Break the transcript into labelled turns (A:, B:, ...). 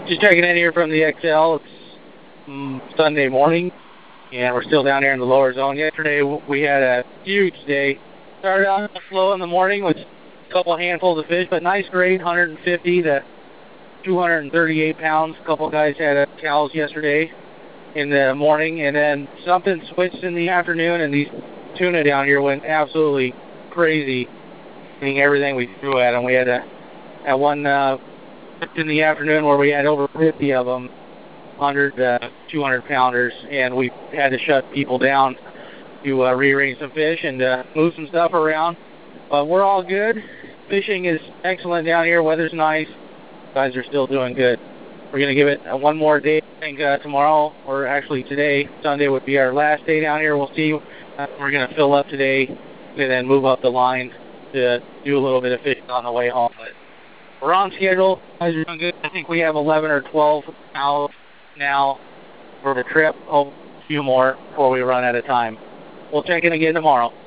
A: Just checking in here from the XL. It's Sunday morning, and we're still down here in the lower zone. Yesterday we had a huge day. Started out slow in the morning with a couple handfuls of fish, but nice grade, 150 to 238 pounds. A couple guys had cows yesterday in the morning, and then something switched in the afternoon, and these tuna down here went absolutely crazy, eating everything we threw at them. We had at one in the afternoon where we had over 50 of them, 100, 200 pounders, and we had to shut people down to rearrange some fish and move some stuff around. But we're all good. Fishing is excellent down here. Weather's nice. Guys are still doing good. We're going to give it one more day. I think tomorrow, or actually today, Sunday would be our last day down here. We'll see. We're going to fill up today and then move up the line to do a little bit of fishing on the way home. But we're on schedule. Guys are doing good. I think we have 11 or 12 out now for the trip. Oh, a few more before we run out of time. We'll check in again tomorrow.